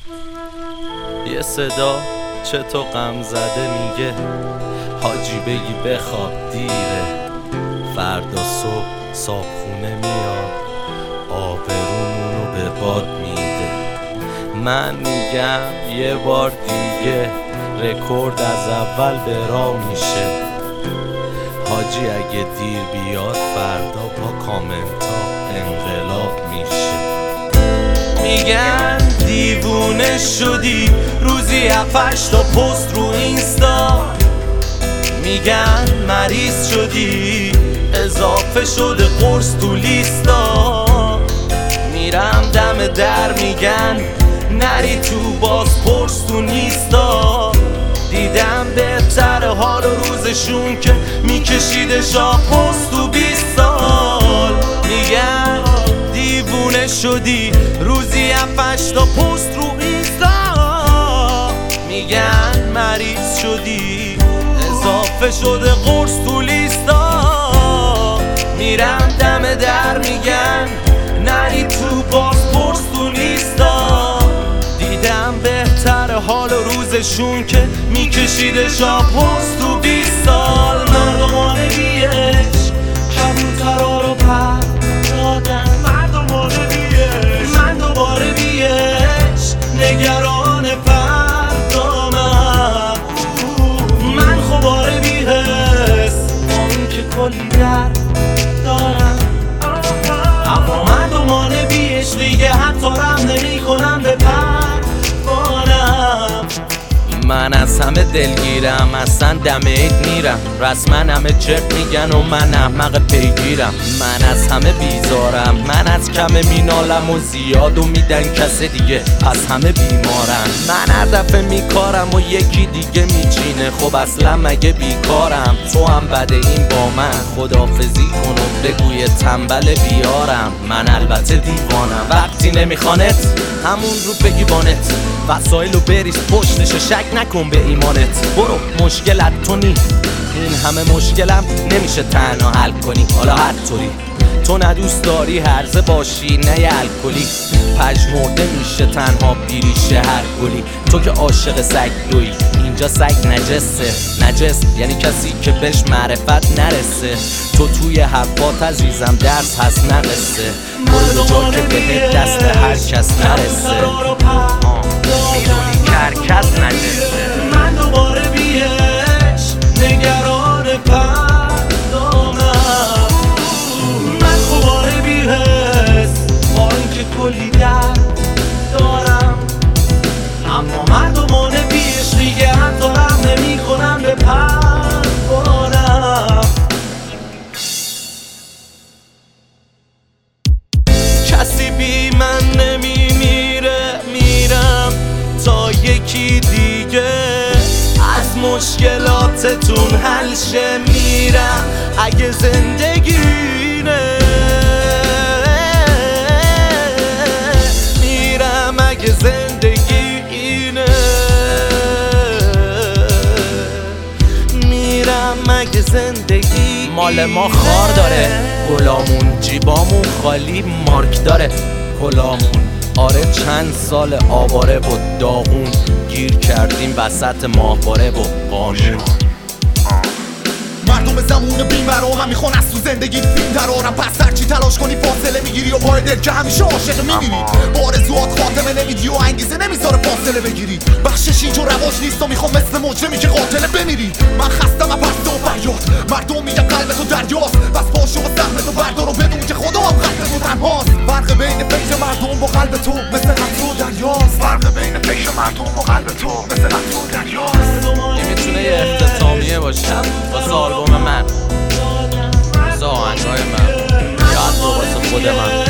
یه صدا چه تو غم زده میگه حاجی بگی بخواب دیره، فردا صبح صابخونه میاد آبرومونو به باد میده. من میگم یه بار دیگه رکورد از اول به راه میشه. حاجی اگه دیر بیاد فردا با کامنتا انقلاب میشه. میگن دیوونه شدی روزی 7-8 تا پست رو اینستا، میگن مریض شدی اضافه شده قرص تو لیستا. میرم دم در میگن نری تو باز پرس تو نیستا. دیدم بهتر حال و روزشون که میکشیده شاه پست تو 20 سال. میگن دیوونه شدی روزی 7-8 تا پست رو اینستا، میگن مریض شدی اضافه شده قرص تو لیستا. میرم دم در میگن نری تو باز پرس تو نیستا. دیدم بهتر حال و روزشون که میکشیده شاپوست تو 20 سال. مردمان بیش کبوترها رو پر دادن، مردمان بیش من دوباره بیش نگران فردامم. من خوباره بیهست با این که کلی درد دارم، اما مردمان بیش دیگه حتی رم نمی کنم به پروانم. من از همه دلگیرم، اصلا دم عید میرم، رسما همه چرت میگن و من احمق پیگیرم. من از همه بیزارم، من از کم مینالم و زیادو میدن کس دیگه، پس همه بیمارم. من هر دفعه میکارم و یکی دیگه میچینه، خب اصلا مگه بیکارم؟ تو هم بده این با من خداحافظی کن و بگوی تنبل بیارم. من البته دیوانم، وقتی نمیخوانت همون رو بگی بانت، وسایلو بریز پشتش، شک نکن به ایمانت. برو مشکلت تو نی، این همه مشکلم نمیشه تنها حل کنی. حالا هر طوری تو ندوست داری هرزه باشی نه یه الکلی، پژمرده میشه تنها بیریشه هر گلی. تو که عاشق سگ دوی، اینجا سگ نجسه. نجس یعنی کسی که بهش معرفت نرسه. تو توی حرفات عزیزم درس هست نقصه، کل جا که بهت دست هر کس نرسه. میدونی که هر کس نجسه. من دوباره بیش نگران فردامم. من خوباره بیهست با اینکه کلی درد دارم، اما مردمان بیش دیگه حتی رم نمی کنم به پروانم. کسی بی من نمیمیره، میرم تا یکی دیگه از مشکلاتتون حل شه. میرم اگه زندگینه، میرم اگه زندگینه، میرم اگه زندگی. مال ما خار داره گلامون، جیبامون خالی مارک داره کلامون. آره چند سال آواره و داغون، گیر کردیم وسط ماهواره و قانون. مردم زمون بیمرا هم میخوان از تو زندگی فیلم درارم، پس هرچی تلاش کنی فاصله میگیری و پای دل که همیشه عاشق میمیری. آرزوات خاتمه نمیدی و انگیزه نمیذاره فاصله بگیری. بخشش اینجا رواج نیست و میخوام مثل مجرمی که قاتله بمیری. من خستم از پرده و فریاد، مردم میگن قلب تو دریاست، بس پاشو و سهم تو بردار و بدون که خدا هم قلب تو تنهاست. فرق بین فکر مردم با قلب تو مثل قطر و دریاست. فرق بین فکر مردم با قلب تو مثل قطر و دریاست. این میتونه یه اختتامیه باشه واسه آلبوم من، واسه آهنگای من، یا حتی واسه خود من.